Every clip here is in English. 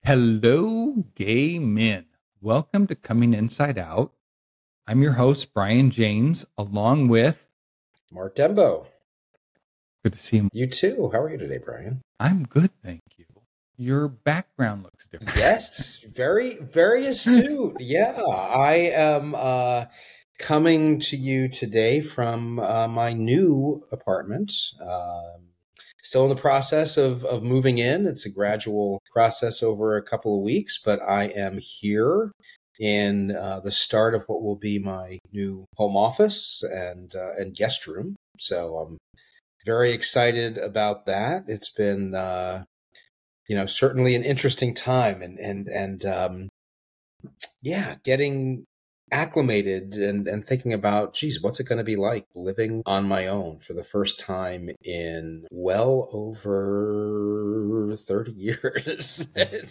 Hello, gay men. Welcome to Coming Inside Out. I'm your host, Brian James, along with Mark Dembo. Good to see you. You too. How are you today, Brian? I'm good, thank you. Your background looks different. Yes, very, very astute. Yeah, I am coming to you today from my new apartment. Still in the process of moving in. It's a gradual process over a couple of weeks, but I am here in the start of what will be my new home office and guest room. So I'm very excited about that. It's been certainly an interesting time and getting acclimated and thinking about, geez, what's it going to be like living on my own for the first time in well over 30 years.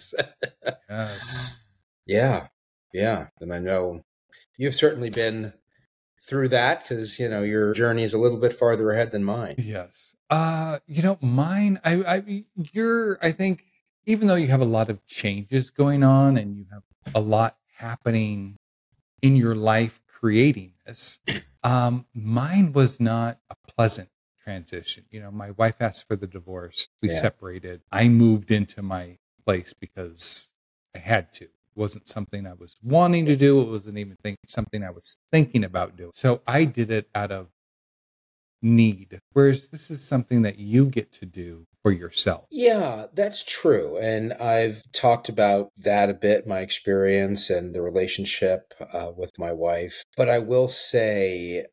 Yes. Yeah. And I know you've certainly been through that because, your journey is a little bit farther ahead than mine. Yes. Mine, I think, even though you have a lot of changes going on and you have a lot happening in your life creating this, mine was not a pleasant transition. My wife asked for the divorce. We separated. I moved into my place because I had to. It wasn't something I was wanting to do. It wasn't even something I was thinking about doing. So I did it out of need, whereas this is something that you get to do for yourself. Yeah, that's true. And I've talked about that a bit, my experience and the relationship with my wife. But I will say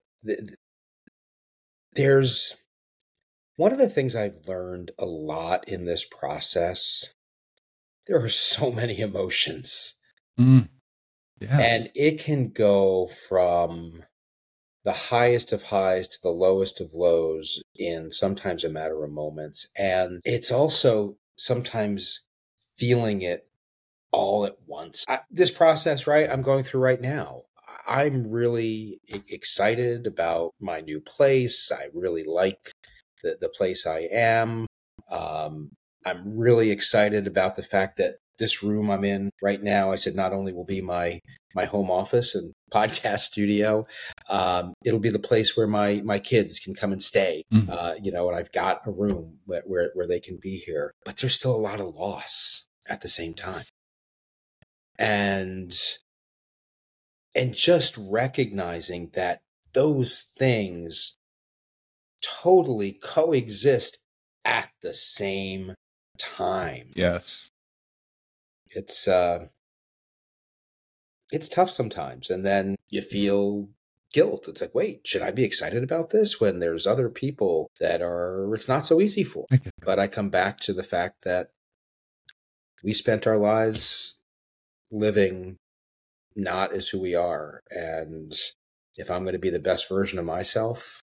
there's one of the things I've learned a lot in this process. There are so many emotions. Yes. And it can go from the highest of highs to the lowest of lows in sometimes a matter of moments. And it's also sometimes feeling it all at once. This process, right, I'm going through right now, I'm really excited about my new place. I really like the place I am. I'm really excited about the fact that this room I'm in right now, I said, not only will be my home office and podcast studio, it'll be the place where my kids can come and stay. Mm-hmm. And I've got a room where they can be here. But there's still a lot of loss at the same time. And just recognizing that those things totally coexist at the same time. Yes. It's tough sometimes. And then you feel guilt. It's like, wait, should I be excited about this when there's other people that it's not so easy for? But I come back to the fact that we spent our lives living not as who we are. And if I'm going to be the best version of myself,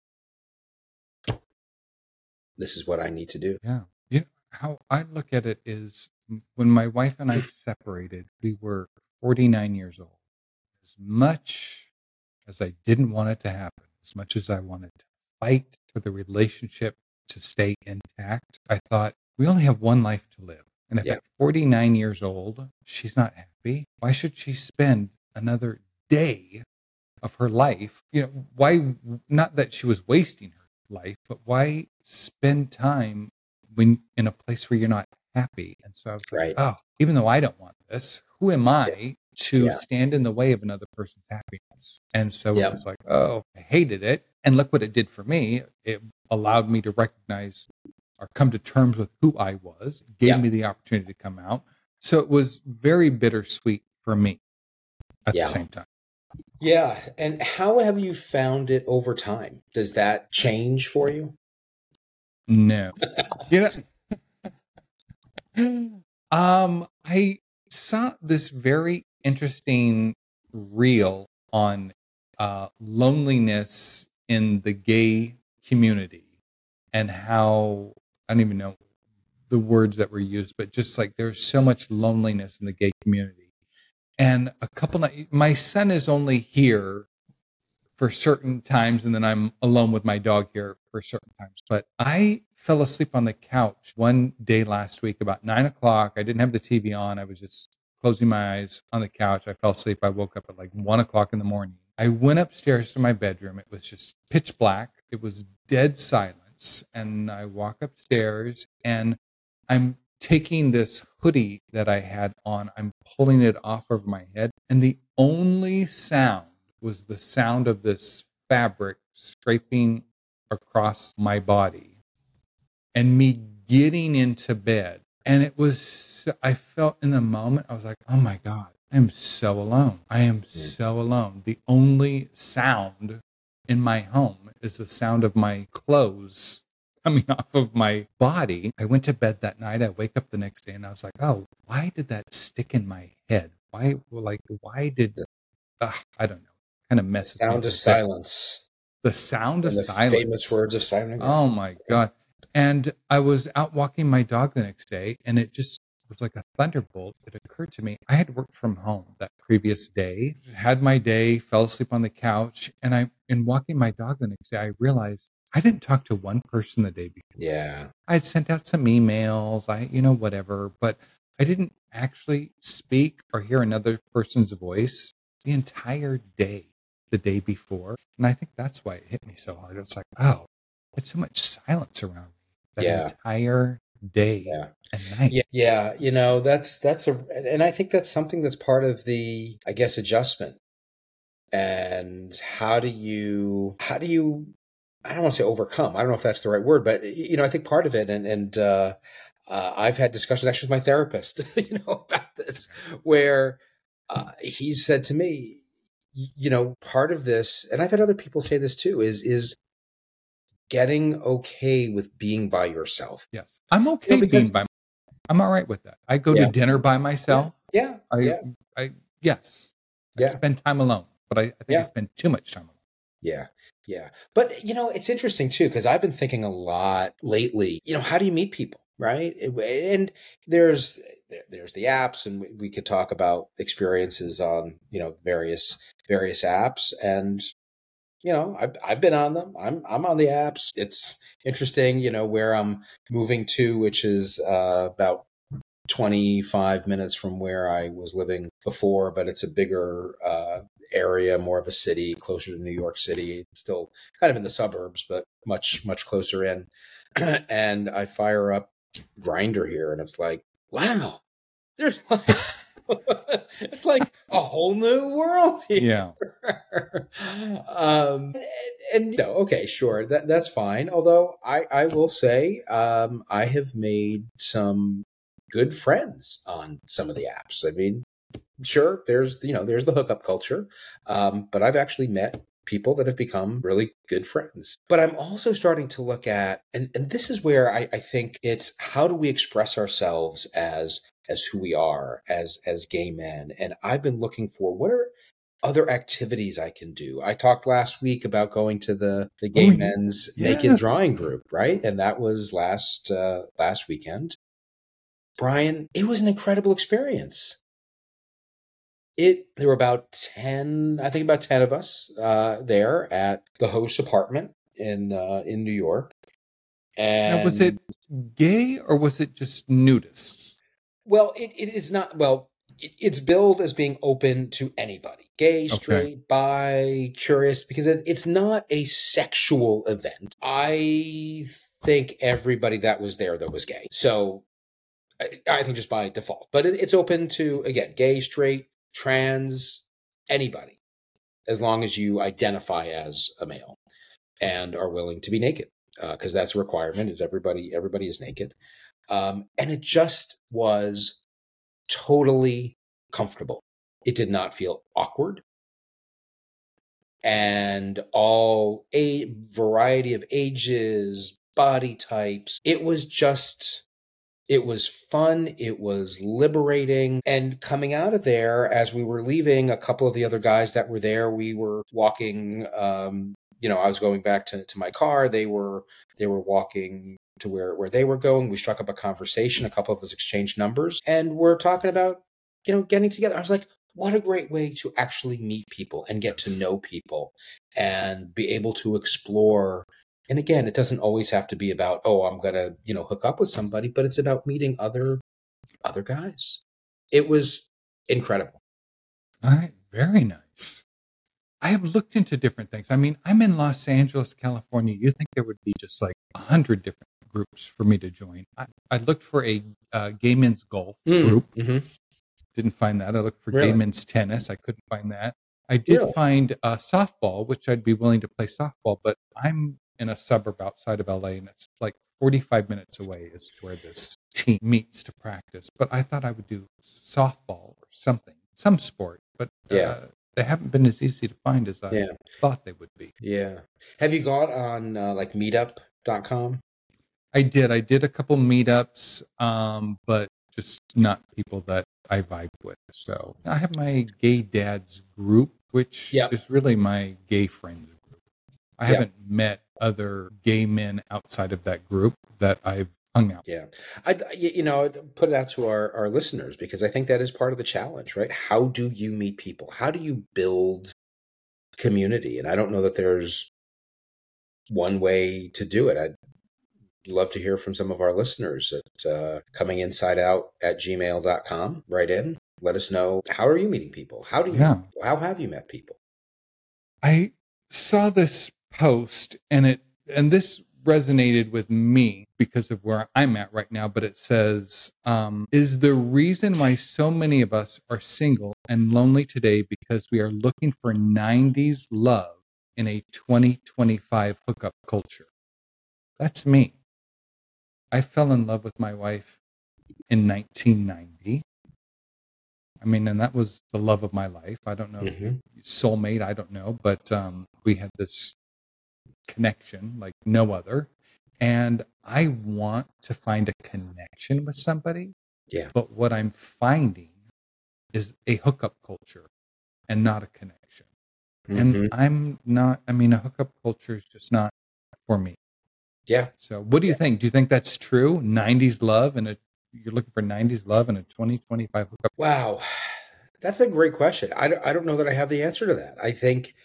this is what I need to do. Yeah. How I look at it is when my wife and I separated, we were 49 years old. As much as I didn't want it to happen, as much as I wanted to fight for the relationship to stay intact, I thought we only have one life to live. And if at 49 years old, she's not happy, why should she spend another day of her life? Why, not that she was wasting her life, but why spend time when in a place where you're not happy? And so I was like, oh, even though I don't want this, who am I to stand in the way of another person's happiness? And so it was like, oh, I hated it. And look what it did for me. It allowed me to recognize or come to terms with who I was, gave me the opportunity to come out. So it was very bittersweet for me at the same time. Yeah. And how have you found it over time? Does that change for you? No. I saw this very interesting reel on loneliness in the gay community and how, I don't even know the words that were used, but just like there's so much loneliness in the gay community. And my son is only here for certain times, and then I'm alone with my dog here for certain times. But I fell asleep on the couch one day last week about 9 o'clock. I didn't have the TV on. I was just closing my eyes on the couch. I fell asleep. I woke up at like 1 o'clock in the morning. I went upstairs to my bedroom. It was just pitch black. It was dead silence. And I walk upstairs and I'm taking this hoodie that I had on. I'm pulling it off of my head. And the only sound was the sound of this fabric scraping across my body and me getting into bed. And it was, I felt in the moment, I was like, oh my God, I'm so alone. I am so alone. The only sound in my home is the sound of my clothes coming off of my body. I went to bed that night. I wake up the next day and I was like, oh, why did that stick in my head? Why did, I don't know, kind of messes me up. Sound of silence. The sound of the silence. Famous words of Simon. Oh my God. And I was out walking my dog the next day and it just was like a thunderbolt. It occurred to me, I had worked from home that previous day, had my day, fell asleep on the couch. And in walking my dog the next day, I realized I didn't talk to one person the day before. Yeah. I'd sent out some emails, whatever, but I didn't actually speak or hear another person's voice the entire day, the day before. And I think that's why it hit me so hard. It's like, oh, it's so much silence around me that entire day and night. Yeah. And I think that's something that's part of the, I guess, adjustment. And how do you, I don't want to say overcome. I don't know if that's the right word, but I think part of it, and I've had discussions actually with my therapist, about this, where he said to me, part of this, and I've had other people say this too, is getting okay with being by yourself. Yes, I'm okay being by myself. I'm all right with that. I go to dinner by myself. Yeah. I spend time alone, but I think I spend too much time alone. Yeah. Yeah. But, it's interesting too, because I've been thinking a lot lately, how do you meet people, right? And there's the apps, and we could talk about experiences on, various apps. And, I've been on them. I'm on the apps. It's interesting, where I'm moving to, which is about 25 minutes from where I was living before, but it's a bigger area, more of a city, closer to New York City, still kind of in the suburbs, but much, much closer in. And I fire up Grindr here, and it's like, wow, there's like, it's like a whole new world here. Yeah. And okay, sure, that's fine. Although I will say, I have made some good friends on some of the apps. I mean, sure, there's the hookup culture, but I've actually met people that have become really good friends. But I'm also starting to look at, and this is where I think it's, how do we express ourselves as who we are, as gay men? And I've been looking for, what are other activities I can do? I talked last week about going to the gay men's naked drawing group, right? And that was last weekend. Brian, it was an incredible experience. There were about 10 of us there at the host's apartment in New York. And now, was it gay or was it just nudists? Well, it is not. Well, it's billed as being open to anybody, gay, straight, bi, curious, because it's not a sexual event. I think everybody that was there, though, was gay. So I think just by default. But it's open to, again, gay, straight, trans, anybody, as long as you identify as a male and are willing to be naked, because that's a requirement, is everybody is naked. And it just was totally comfortable. It did not feel awkward. And all a variety of ages, body types. It was fun. It was liberating. And coming out of there, as we were leaving, a couple of the other guys that were there, we were walking, I was going back to my car. They were walking to where they were going. We struck up a conversation. A couple of us exchanged numbers, and we're talking about, getting together. I was like, what a great way to actually meet people and get to Yes. know people and be able to explore. And again, it doesn't always have to be about, oh, I'm going to, hook up with somebody, but it's about meeting other guys. It was incredible. All right. Very nice. I have looked into different things. I mean, I'm in Los Angeles, California. You think there would be just like 100 different groups for me to join? I looked for a gay men's golf group. Mm-hmm. Didn't find that. I looked for gay Really? men's tennis. I couldn't find that. I did Really? find softball, which I'd be willing to play softball, but I'm in a suburb outside of LA, and it's like 45 minutes away is where this team meets to practice. But I thought I would do softball or something, some sport, but Yeah. they haven't been as easy to find as I Yeah. thought they would be. Yeah. Have you got on like meetup.com? I did a couple meetups, but just not people that I vibe with. So I have my gay dads group, which Yep. is really my gay friends group. I Yep. haven't met other gay men outside of that group that I've hung out. Yeah. I'd put it out to our listeners, because I think that is part of the challenge, right? How do you meet people? How do you build community? And I don't know that there's one way to do it. I'd love to hear from some of our listeners at cominginsideout@gmail.com. Write in. Let us know, how are you meeting people? How have you met people? I saw this post and this resonated with me because of where I'm at right now, but it says, is the reason why so many of us are single and lonely today because we are looking for 90s love in a 2025 hookup culture. That's me. I fell in love with my wife in 1990. I mean, and that was the love of my life. I don't know, soulmate, I don't know, but we had this connection like no other. And I want to find a connection with somebody. Yeah. But what I'm finding is a hookup culture and not a connection. And I'm not, I mean, a hookup culture is just not for me. Yeah. So what do you think? Do you think that's true? 90s love you're looking for 90s love in a 2025 hookup? Wow. That's a great question. I don't know that I have the answer to that. I think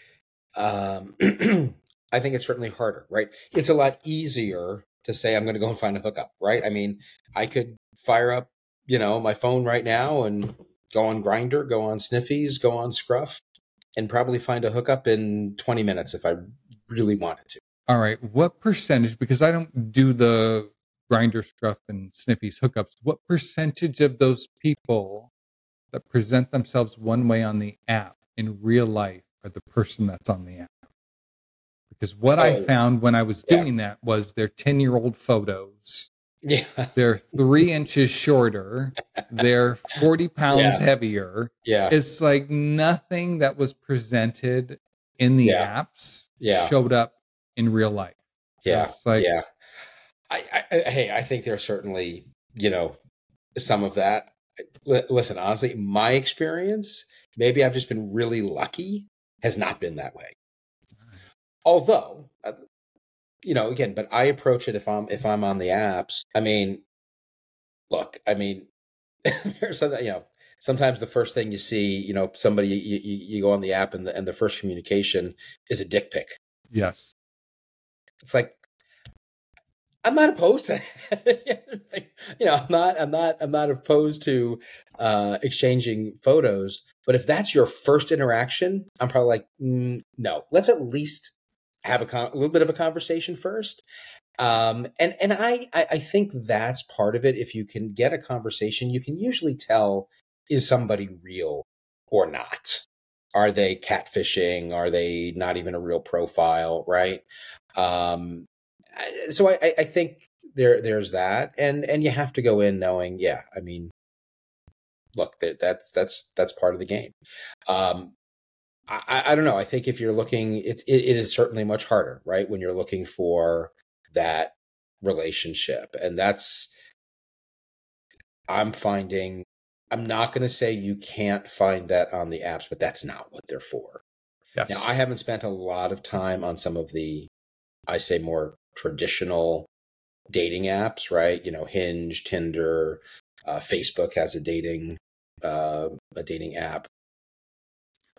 I think it's certainly harder, right? It's a lot easier to say I'm going to go and find a hookup, right? I mean, I could fire up, my phone right now and go on Grindr, go on Sniffies, go on Scruff, and probably find a hookup in 20 minutes if I really wanted to. All right. What percentage, because I don't do the Grindr, Scruff, and Sniffies hookups, what percentage of those people that present themselves one way on the app in real life are the person that's on the app? Because what I found when I was doing that was their 10-year-old photos. Yeah. They're 3 inches shorter. They're 40 pounds heavier. Yeah. It's like nothing that was presented in the apps showed up in real life. Yeah. Like, I think there's certainly, some of that. Listen, honestly, my experience, maybe I've just been really lucky, has not been that way. Although, again, but I approach it if I'm on the apps. I mean, look, there's something, sometimes the first thing you see, somebody you go on the app and the first communication is a dick pic. Yes. It's like, I'm not opposed to it. I'm not opposed to exchanging photos. But if that's your first interaction, I'm probably like, no. Let's at least have a little bit of a conversation first. And I think that's part of it. If you can get a conversation, you can usually tell, is somebody real or not? Are they catfishing? Are they not even a real profile? Right. So I think there's that, and you have to go in knowing, look, that's part of the game. I don't know. I think if you're looking, it is certainly much harder, right? When you're looking for that relationship, and I'm finding, I'm not going to say you can't find that on the apps, but that's not what they're for. Yes. Now, I haven't spent a lot of time on some of the, I say, more traditional dating apps, right? Hinge, Tinder, Facebook has a dating app.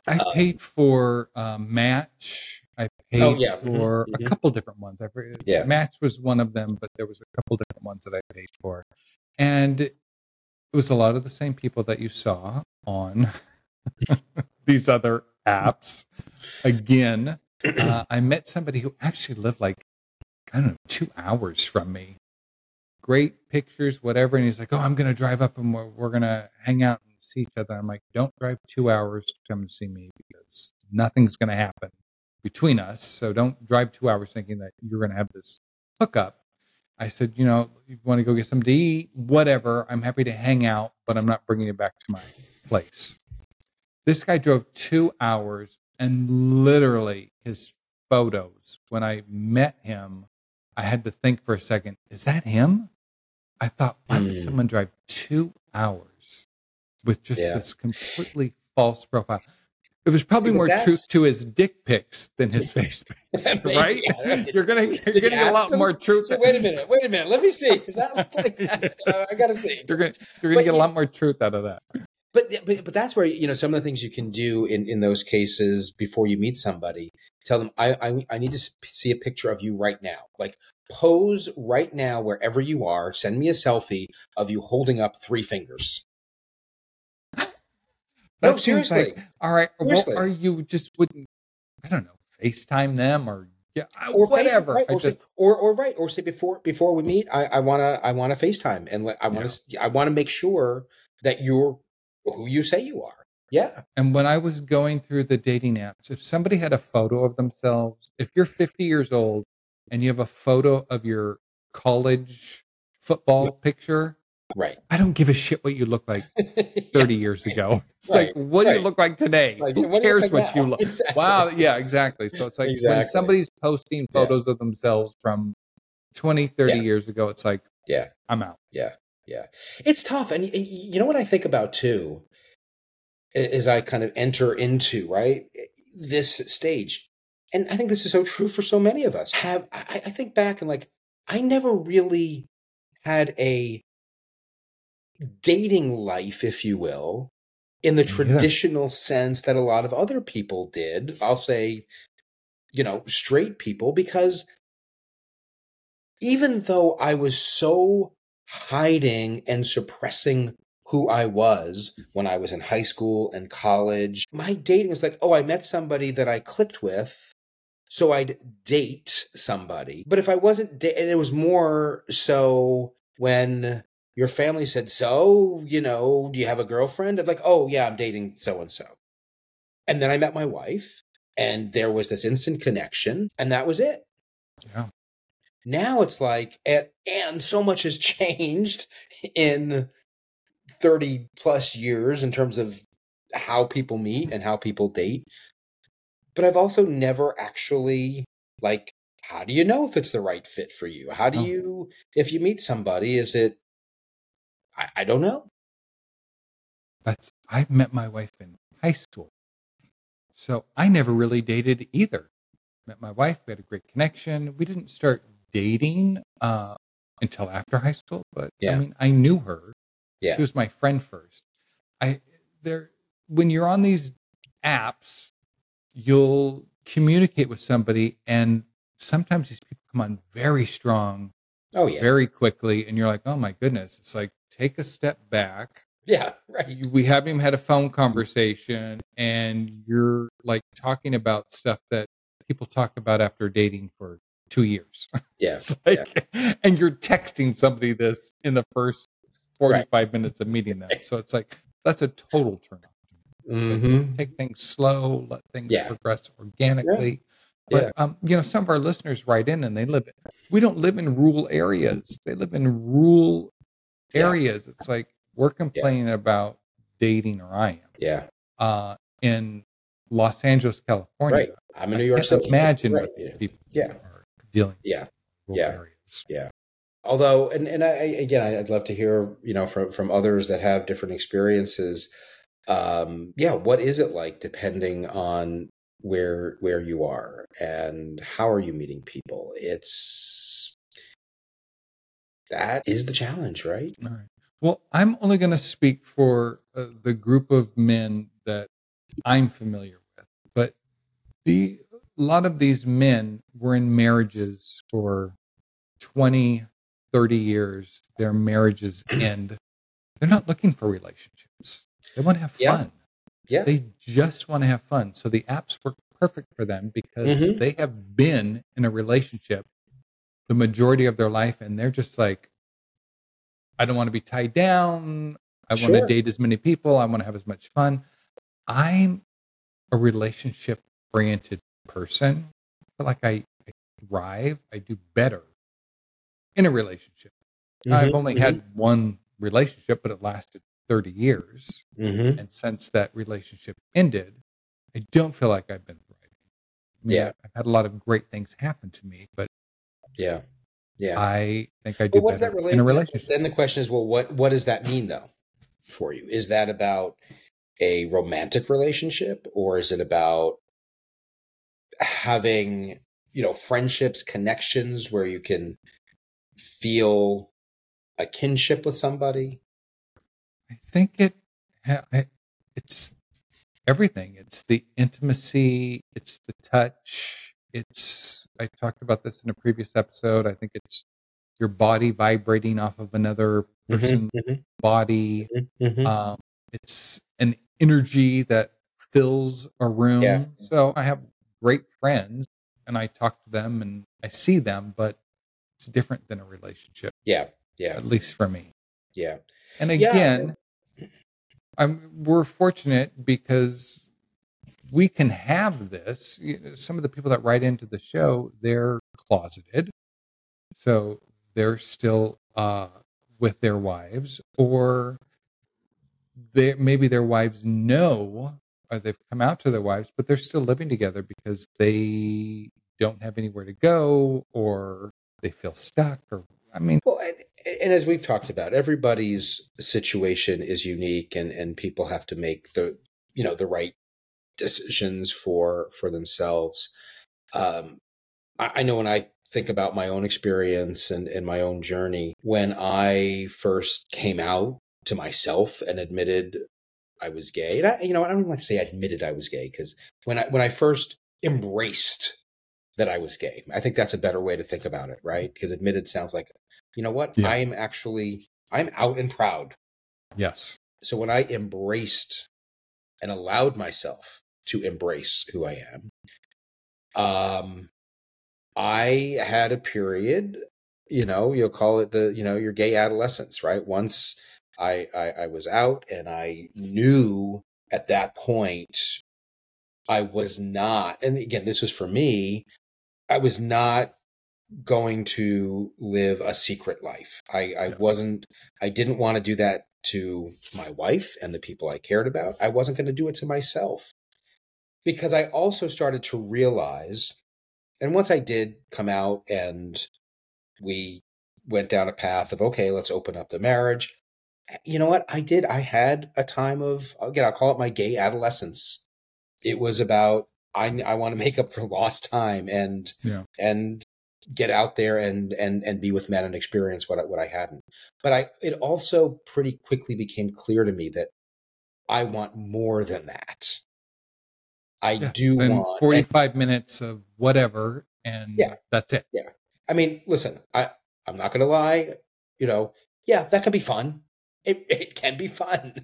I paid for Match. I Oh paid yeah. for a couple different ones. Yeah. Match was one of them, but there was a couple different ones that I paid for, and it was a lot of the same people that you saw on these other apps. Again, I met somebody who actually lived like, I don't know, 2 hours from me. Great pictures, whatever. And he's like, "Oh, I'm going to drive up and we're going to hang out and see each other." I'm like, "Don't drive 2 hours to come and see me because nothing's going to happen between us. So don't drive 2 hours thinking that you're going to have this hookup." I said, "You want to go get something to eat? Whatever. I'm happy to hang out, but I'm not bringing you back to my place." This guy drove 2 hours, and literally his photos, when I met him, I had to think for a second, is that him? I thought, why would someone drive 2 hours with just this completely false profile? It was probably more truth to his dick pics than his face pics, right? You're getting a lot more truth. So wait a minute. Let me see. Does that look like that? I gotta see. You're gonna get a lot more truth out of that. But that's where, some of the things you can do in those cases before you meet somebody. Tell them, I need to see a picture of you right now. Like, pose right now wherever you are. Send me a selfie of you holding up 3 fingers. No, seriously. Like, all right. Seriously. Well, you just wouldn't, I don't know, FaceTime them or whatever. Or say before we meet, I want to FaceTime and I want to make sure that you're who you say you are. Yeah. And when I was going through the dating apps, if somebody had a photo of themselves, if you're 50 years old and you have a photo of your college football picture, right? I don't give a shit what you look like 30 years ago. It's like, what do you look like today? Like, who cares what you look? Exactly. Wow. Yeah, exactly. So it's like when somebody's posting photos of themselves from 20, 30 years ago, it's like, I'm out. Yeah. Yeah. It's tough. And you know what I think about too, as I kind of enter into, right, this stage. And I think this is so true for so many of us. I think back and like, I never really had a dating life, if you will, in the traditional sense that a lot of other people did. I'll say, straight people, because even though I was so hiding and suppressing who I was when I was in high school and college, my dating was like, oh, I met somebody that I clicked with, so I'd date somebody. But if I wasn't, and it was more so when your family said, so, do you have a girlfriend? I'm like, oh, yeah, I'm dating so-and-so. And then I met my wife, and there was this instant connection, and that was it. Yeah. Now it's like, and so much has changed in 30 plus years in terms of how people meet and how people date. But I've also never actually, like, how do you know if it's the right fit for you? How do you, if you meet somebody, is it, I don't know. I met my wife in high school. So I never really dated either. Met my wife, we had a great connection. We didn't start dating until after high school, but I mean, I knew her. Yeah. She was my friend first. When you're on these apps, you'll communicate with somebody, and sometimes these people come on very strong, very quickly, and you're like, oh my goodness. It's like, take a step back. Yeah, right. We haven't even had a phone conversation, and you're like talking about stuff that people talk about after dating for 2 years. Yeah. It's like, and you're texting somebody this in the first 45 minutes of meeting them. So it's like, that's a total turn on. Like, take things slow, let things progress organically. But, some of our listeners write in and we don't live in rural areas. They live in rural areas. It's like, we're complaining about dating, or I am. In Los Angeles, California. Right. I'm in New York City. Imagine what these people are dealing with. Areas. Yeah. Although, and I'd love to hear, from others that have different experiences. What is it like depending on where you are and how are you meeting people? That is the challenge, right? All right. Well, I'm only going to speak for the group of men that I'm familiar with. But a lot of these men were in marriages for 20, 30 years. Their marriages end. They're not looking for relationships. They want to have Yeah. fun. Yeah. They just want to have fun. So the apps work perfect for them because Mm-hmm. they have been in a relationship the majority of their life, and they're just like, I don't want to be tied down. I want to Sure. date as many people. I want to have as much fun. I'm a relationship oriented person. I feel like I thrive. I do better in a relationship. I've only Mm-hmm. had one relationship, but it lasted 30 years. Mm-hmm. And since that relationship ended, I don't feel like I've been thriving. I mean, Yeah. I've had a lot of great things happen to me, but Yeah. Yeah. I think I do But what does that better in a relate? relationship. Then the question is, well, what does that mean though for you? Is that about a romantic relationship, or is it about having, friendships, connections where you can feel a kinship with somebody? I think it's everything. It's the intimacy. It's the touch. I talked about this in a previous episode. I think it's your body vibrating off of another Mm-hmm. person's Mm-hmm. body. Mm-hmm. Um, it's an energy that fills a Yeah. room. So I have great friends and I talk to them and I see them, but it's different than a relationship, Yeah. Yeah. at least for me. Yeah. And Yeah. again, we're fortunate because we can have this. Some of the people that write into the show, they're closeted. So they're still with their wives, or maybe their wives know, or they've come out to their wives, but they're still living together because they don't have anywhere to go, or they feel stuck, or I mean, Well, and as we've talked about, everybody's situation is unique, and people have to make the right decisions for themselves. I know when I think about my own experience and my own journey, when I first came out to myself and admitted I was gay, and I don't even like to say admitted I was gay, because when I first embraced that I was gay, I think that's a better way to think about it, right? Because admitted sounds like, you know what, yeah, I'm out and proud. yes, So when I embraced and allowed myself to embrace who I am, I had a period, you'll call it your gay adolescence, right? Once I was out, and I knew at that point I was not, and again, this was for me, I was not going to live a secret life. yes, I didn't want to do that to my wife and the people I cared about. I wasn't going to do it to myself, because I also started to realize, and once I did come out and we went down a path of, okay, let's open up the marriage. You know what? I had a time of, again, I'll call it my gay adolescence. It was about, I want to make up for lost time, yeah, and get out there and be with men and experience what I hadn't. But it also pretty quickly became clear to me that I want more than that. I yes. do And want, and 45 minutes of whatever, and yeah, that's it. yeah. I mean, listen, I'm not going to lie. Yeah, that can be fun. It can be fun.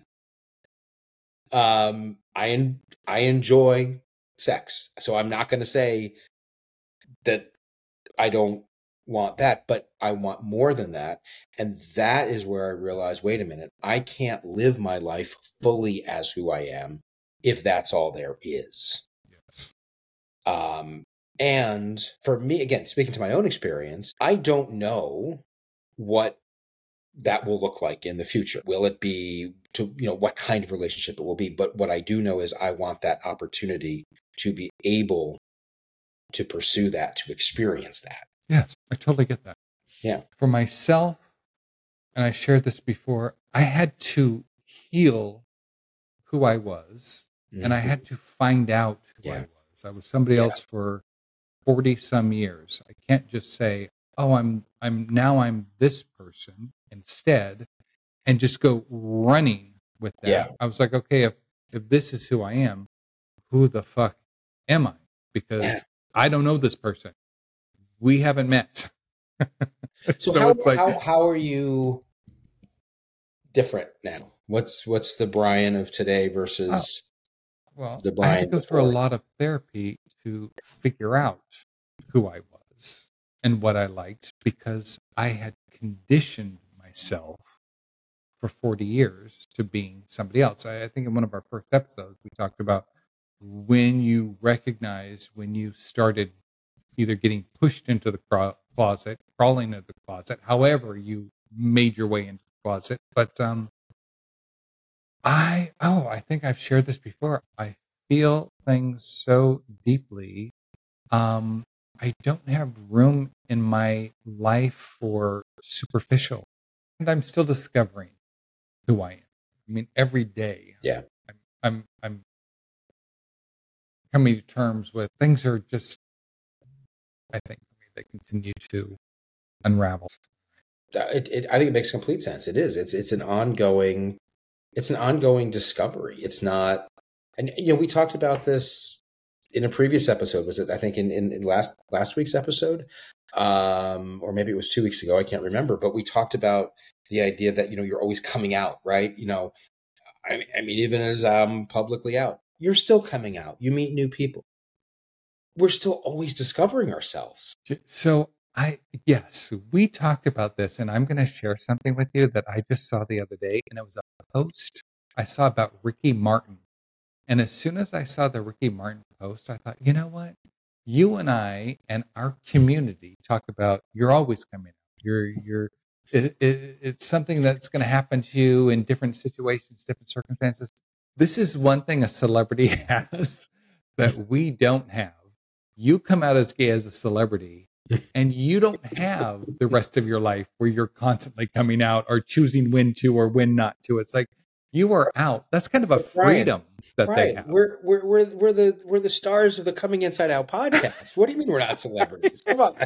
Um, I I enjoy sex, so I'm not going to say that I don't want that, but I want more than that. And that is where I realized, wait a minute, I can't live my life fully as who I am if that's all there is. Yes, Um, and for me, again, speaking to my own experience, I don't know what that will look like in the future. Will it be what kind of relationship it will be? But what I do know is I want that opportunity to be able to pursue that, to experience that. yes, I totally get that. Yeah. For myself, and I shared this before, I had to heal who I was, and I Mm-hmm. had to find out who I Yeah. was. I was somebody Yeah. else for 40 some years. I can't just say, "Oh, I'm this person," instead, and just go running with Yeah. that. I was like, "Okay, if this is who I am, who the fuck am I? Yeah. Because I don't know this person. We haven't met. So So it's like, how are you different now? What's the Brian of today oh, versus well, the I had to Brian go through a before? lot of therapy to figure out who I was and what I liked, because I had conditioned myself for 40 years to being somebody else. I think in one of our first episodes, we talked about when you recognize when you started either getting pushed into the closet, crawling into the closet, however you made your way into the closet. But I think I've shared this before. I feel things so deeply. I don't have room in my life for superficial, and I'm still discovering who I am. I mean, every day, Yeah. I'm coming to terms with things are just, I think, for me, they continue to unravel. I think it makes complete sense. It is. It's an ongoing discovery. It's not, and we talked about this in a previous episode. Was it? I think in last week's episode, or maybe it was 2 weeks ago. I can't remember. But we talked about the idea that you're always coming out, right? I mean, even as I'm publicly out, you're still coming out. You meet new people. We're still always discovering ourselves. So yes, we talked about this, and I'm going to share something with you that I just saw the other day, and it was a post I saw about Ricky Martin. And as soon as I saw the Ricky Martin post, I thought, you know what? You and I and our community talk about you're always coming out. It's something that's going to happen to you in different situations, different circumstances. This is one thing a celebrity has that we don't have. You come out as gay as a celebrity, and you don't have the rest of your life where you're constantly coming out or choosing when to or when not to. It's like you are out. That's kind of a freedom that they Brian, have. we're the stars of the Coming Inside Out podcast. What do you mean we're not celebrities? Come on.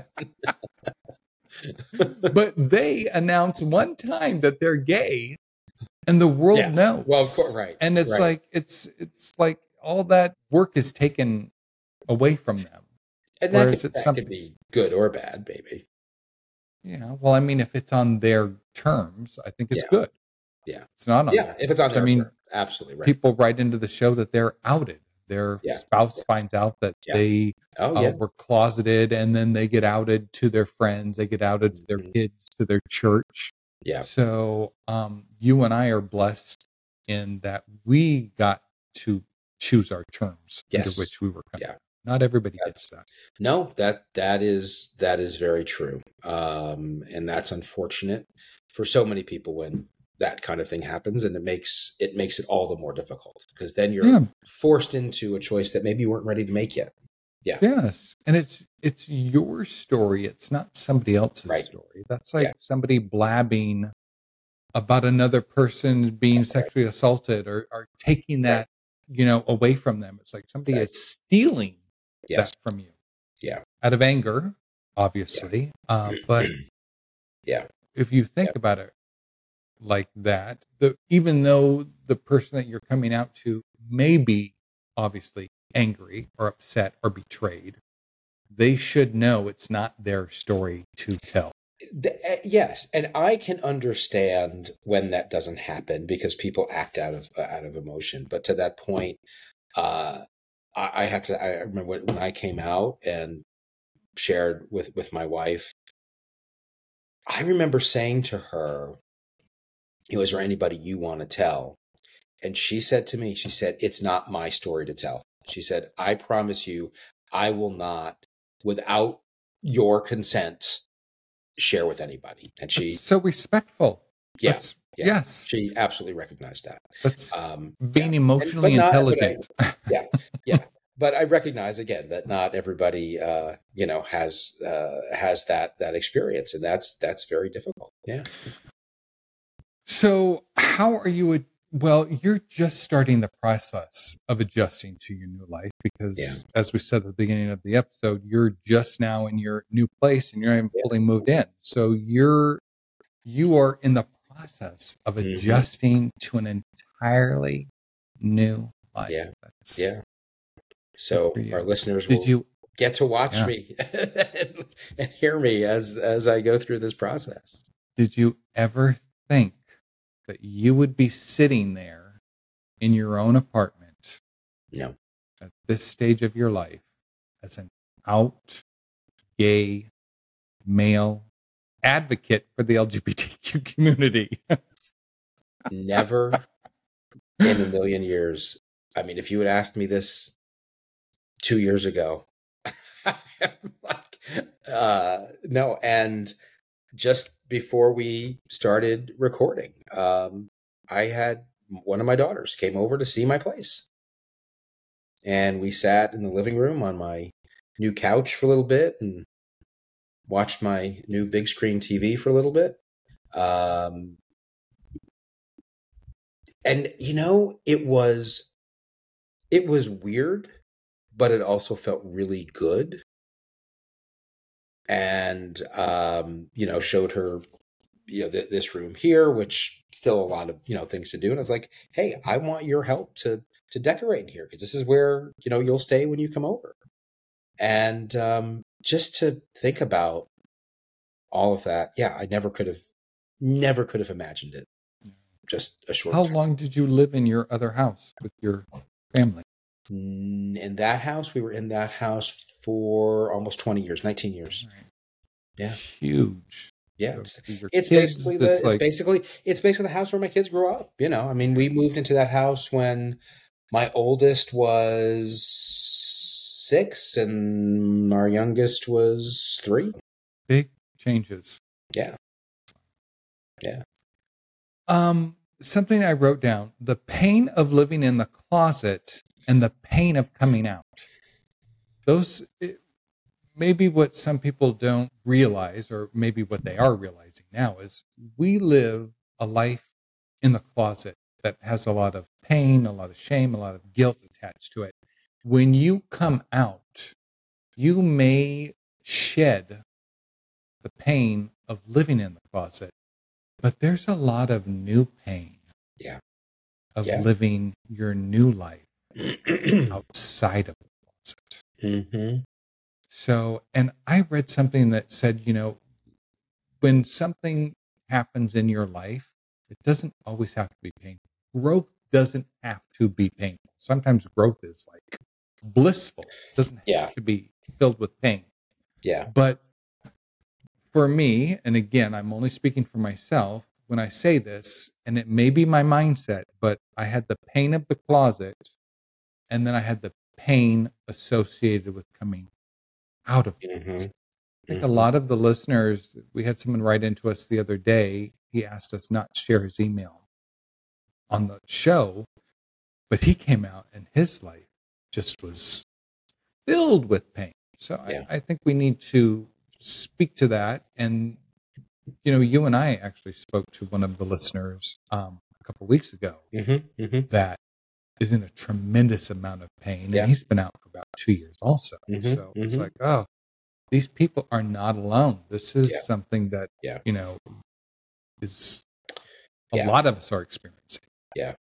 But they announce one time that they're gay, and the world knows. Well, of course, right. And it's right. like it's like all that work is taken away from them. And Whereas that it's something could be good or bad, maybe. Yeah. Well, I mean, if it's on their terms, I think it's good. Yeah. It's not on Yeah, if it's on their terms. Absolutely right. People write into the show that they're outed. Their spouse finds out that they were closeted, and then they get outed to their friends. They get outed to their kids, to their church. Yeah. So you and I are blessed in that we got to choose our terms under which we were coming. Not everybody gets that. No, that is very true. And that's unfortunate for so many people when that kind of thing happens, and it makes it all the more difficult, because then you're forced into a choice that maybe you weren't ready to make yet. Yeah. Yes. And it's your story. It's not somebody else's story. That's like somebody blabbing about another person being sexually assaulted or taking that, away from them. It's like somebody is stealing that from you. Yeah. Out of anger, obviously. But if you think about it like that, even though the person that you're coming out to may be obviously angry or upset or betrayed, they should know it's not their story to tell. Yes, and I can understand when that doesn't happen, because people act out of emotion. But to that point, I remember when I came out and shared with my wife, I remember saying to her, is there anybody you want to tell? And she said to me, it's not my story to tell. She said, I promise you, I will not, without your consent, share with anybody. And That's so respectful. Yes. She absolutely recognized that. That's being emotionally intelligent. But I recognize again that not everybody, has that experience, and that's very difficult. Yeah. So how are you? Well, you're just starting the process of adjusting to your new life, because as we said at the beginning of the episode, you're just now in your new place and you're not even fully moved in. So you are in the process of adjusting to an entirely new life. Good So for our you. listeners Did will you? get to watch Yeah. me and hear me as I go through this process. Did you ever think that you would be sitting there in your own apartment No. at this stage of your life as an out gay male advocate for the LGBTQ community? Never in a million years. I mean, if you had asked me this 2 years ago, like, no. And just before we started recording, I had one of my daughters came over to see my place. And we sat in the living room on my new couch for a little bit and watched my new big screen TV for a little bit. Um, and it was weird, but it also felt really good. And showed her this room here, which still a lot of things to do. And I was like, hey, I want your help to decorate in here because this is where you'll stay when you come over. And just to think about all of that, yeah, I never could have imagined it just a short How time. long did you live in your other house with your family? In that house, we were in that house for almost 20 years, 19 years. Right. Yeah. Huge. Yeah. So your It's kids, basically this like it's basically the house where my kids grew up. I mean, we moved into that house when my oldest was 6 and our youngest was 3. big changes. Yeah. Yeah. Something I wrote down: the pain of living in the closet and the pain of coming out. Those maybe what some people don't realize, or maybe what they are realizing now, is we live a life in the closet that has a lot of pain, a lot of shame, a lot of guilt attached to it. When you come out, you may shed the pain of living in the closet, but there's a lot of new pain Yeah. of Yeah. living your new life outside of the closet. Mm-hmm. So, and I read something that said, when something happens in your life, it doesn't always have to be painful. Growth doesn't have to be painful. Sometimes growth is like blissful. It doesn't Yeah. have to be filled with pain. Yeah. But for me, and again, I'm only speaking for myself when I say this, and it may be my mindset, but I had the pain of the closet, and then I had the pain associated with coming out of the closet. I think a lot of the listeners, we had someone write into us the other day. He asked us not to share his email on the show, but he came out and his life just was filled with pain. So Yeah. I think we need to speak to that. And, you and I actually spoke to one of the listeners a couple of weeks ago that is in a tremendous amount of pain. Yeah. And he's been out for about 2 years also. So it's like, oh, these people are not alone. This is something that, is a lot of us are experiencing. Yeah.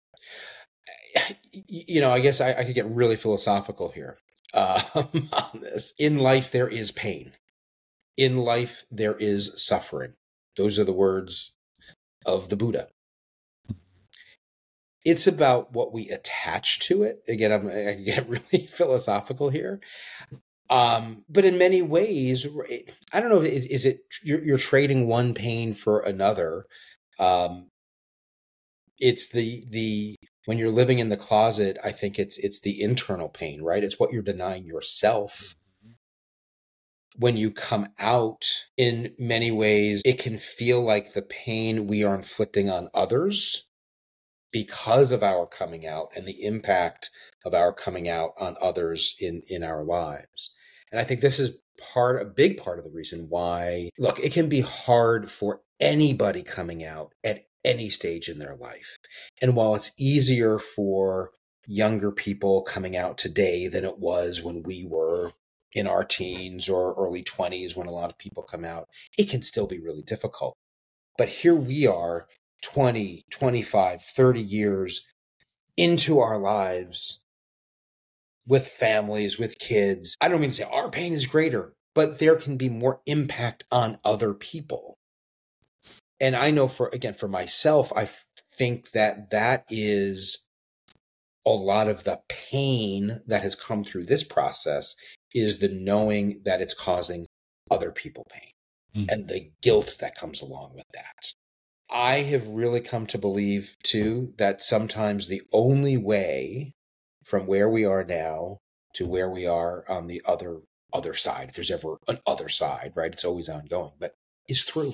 I guess I could get really philosophical here on this. In life, there is pain. In life, there is suffering. Those are the words of the Buddha. It's about what we attach to it. Again, I get really philosophical here. But in many ways, I don't know, is it you're trading one pain for another? It's the when you're living in the closet, I think it's the internal pain, right? It's what you're denying yourself. When you come out, in many ways, it can feel like the pain we are inflicting on others because of our coming out and the impact of our coming out on others in our lives. And I think this is a big part of the reason why, look, it can be hard for anybody coming out at any stage in their life. And while it's easier for younger people coming out today than it was when we were in our teens or early 20s, when a lot of people come out, it can still be really difficult. But here we are 20, 25, 30 years into our lives, with families, with kids. I don't mean to say our pain is greater, but there can be more impact on other people. And I know for myself, I think that is a lot of the pain that has come through this process is the knowing that it's causing other people pain and the guilt that comes along with that. I have really come to believe too that sometimes the only way from where we are now to where we are on the other side, if there's ever an other side, right? It's always ongoing, but is through.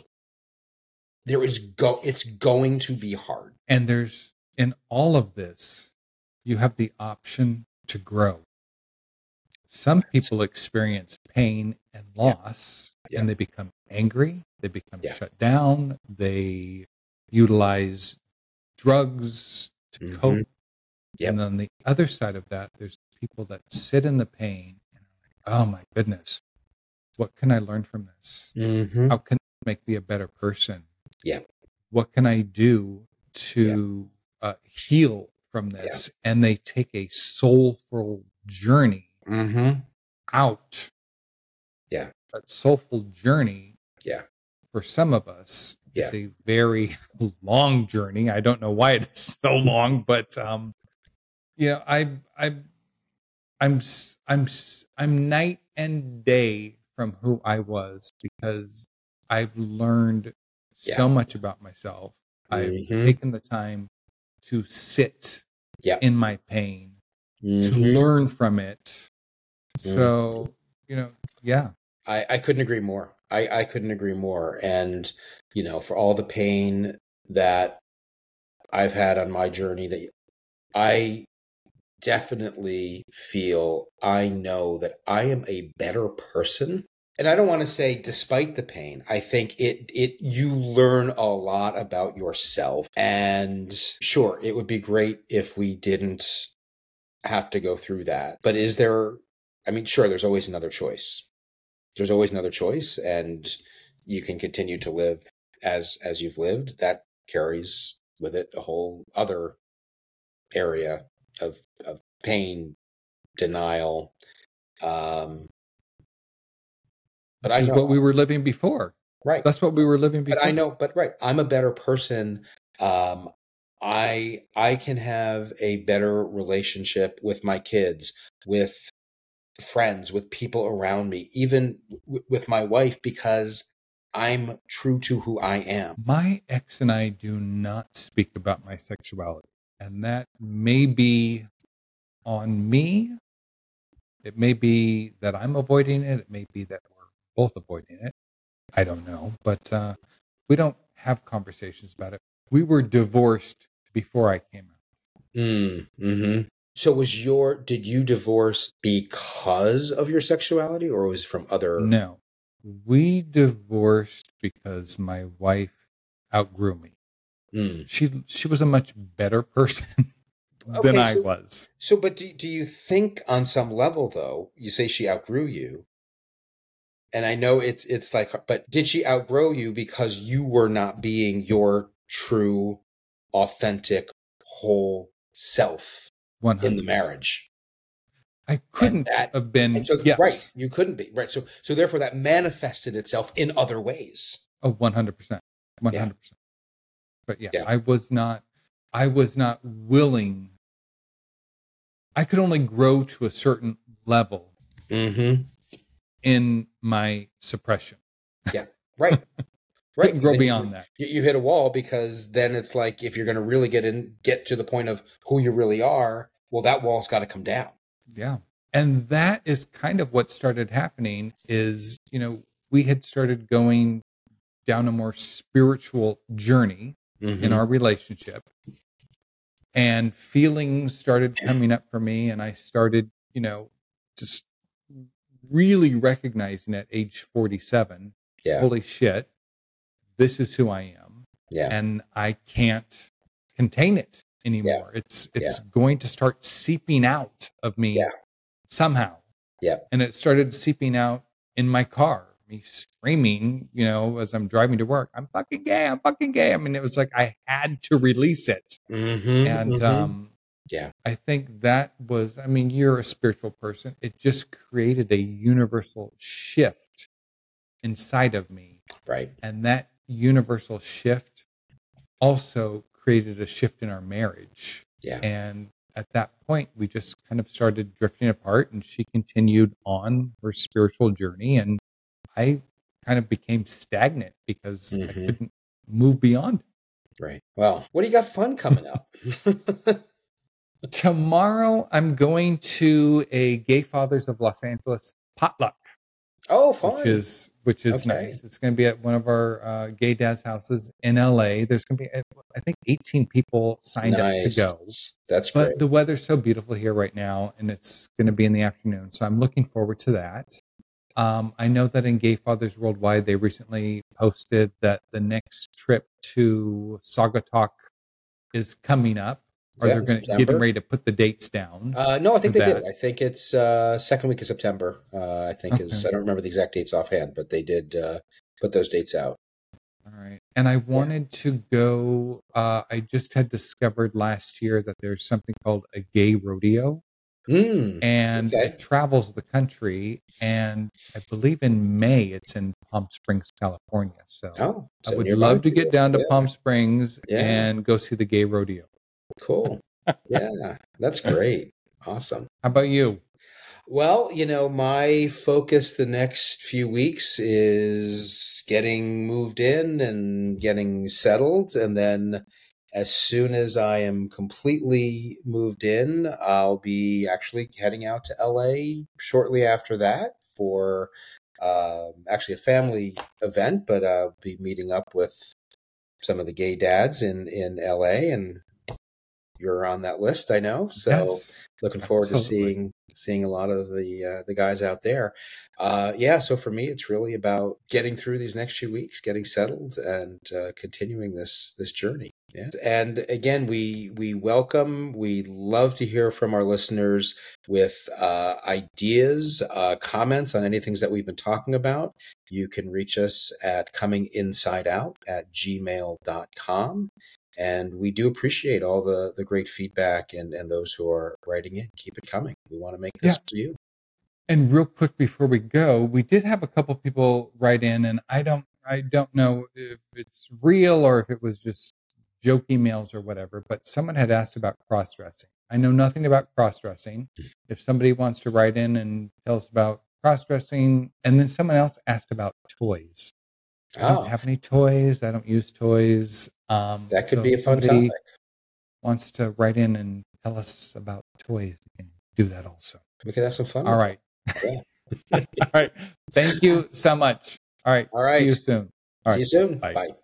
It's going to be hard. And there's, in all of this, you have the option to grow. Some people experience pain and loss, and they become angry, they become shut down, they utilize drugs to cope. And on the other side of that, there's people that sit in the pain and are like, oh my goodness, what can I learn from this? How can it make me a better person? What can I do to heal from this? And they take a soulful journey out. That soulful journey, for some of us, is a very long journey. I don't know why it is so long, but I'm night and day from who I was because I've learned so much about myself. I've taken the time to sit in my pain, to learn from it. So, I couldn't agree more. I couldn't agree more. And, for all the pain that I've had on my journey, that I definitely feel, I know that I am a better person. And I don't want to say despite the pain. I think you learn a lot about yourself. And sure, it would be great if we didn't have to go through that. But sure, there's always another choice. There's always another choice, and you can continue to live as you've lived. That carries with it a whole other area of pain, denial. But Which is what we were living before. Right. That's what we were living before. But I know, I'm a better person. I can have a better relationship with my kids, with friends, with people around me, even with my wife, because I'm true to who I am. My ex and I do not speak about my sexuality, and that may be on me. It may be that I'm avoiding it. It may be that we're both avoiding it. I don't know, but we don't have conversations about it. We were divorced before I came out. So did you divorce because of your sexuality, or was it from other? No, we divorced because my wife outgrew me. She was a much better person than I was. So, but do you think on some level, though, you say she outgrew you, and I know it's like, but did she outgrow you because you were not being your true, authentic, whole self 100%. in the marriage? I couldn't have been. Yes. Right, you couldn't be. Right. So therefore that manifested itself in other ways. Oh, 100%. 100%. But I was not willing. I could only grow to a certain level in my suppression. Yeah. Right. Right. Couldn't grow beyond that. You hit a wall, because then it's like, if you're going to really get to the point of who you really are, well, that wall's got to come down. Yeah. And that is kind of what started happening is, we had started going down a more spiritual journey in our relationship, and feelings started coming up for me. And I started, just really recognizing at age 47, holy shit, this is who I am. Yeah. And I can't contain it anymore. It's going to start seeping out of me somehow. Yeah. And it started seeping out in my car, me screaming, as I'm driving to work, I'm fucking gay. I'm fucking gay. I mean, it was like I had to release it. And Yeah. I think that was, I mean, you're a spiritual person. It just created a universal shift inside of me. Right. And that universal shift also created a shift in our marriage. Yeah. And at that point, we just kind of started drifting apart, and she continued on her spiritual journey. And I kind of became stagnant because I couldn't move beyond it. Right. Well, what do you got fun coming up? Tomorrow, I'm going to a Gay Fathers of Los Angeles potluck. Oh, fun. Which is Okay. nice. It's going to be at one of our gay dads' houses in LA. There's going to be, I think, 18 people signed up to go. That's great. But the weather's so beautiful here right now, and it's going to be in the afternoon. So I'm looking forward to that. I know that in Gay Fathers Worldwide, they recently posted that the next trip to Saugatuck is coming up. Or they're going to get ready to put the dates down. No, I think they did. I think it's second week of September. I think I don't remember the exact dates offhand, but they did put those dates out. All right. And I wanted to go. I just had discovered last year that there's something called a gay rodeo. And it travels the country. And I believe in May it's in Palm Springs, California. So I would love to get down to Palm Springs and go see the gay rodeo. Cool. Yeah, that's great. Awesome. How about you? Well, my focus the next few weeks is getting moved in and getting settled. And then as soon as I am completely moved in, I'll be actually heading out to LA shortly after that for actually a family event, but I'll be meeting up with some of the gay dads in LA, and you're on that list, I know. So looking forward to seeing a lot of the guys out there. So for me, it's really about getting through these next few weeks, getting settled, and continuing this journey. Yeah. And again, we love to hear from our listeners with ideas, comments on any things that we've been talking about. You can reach us at cominginsideout@gmail.com. And we do appreciate all the great feedback and those who are writing in. Keep it coming. We want to make this for you. And real quick before we go, we did have a couple people write in, and I don't know if it's real or if it was just joke emails or whatever, but someone had asked about cross-dressing. I know nothing about cross-dressing. If somebody wants to write in and tell us about cross-dressing, and then someone else asked about toys. I don't have any toys. I don't use toys. That could be a fun topic. Wants to write in and tell us about toys, you can do that also. We could have some fun. All right. All right. Thank you so much. All right. All right. See you soon. See you soon. Bye. Bye.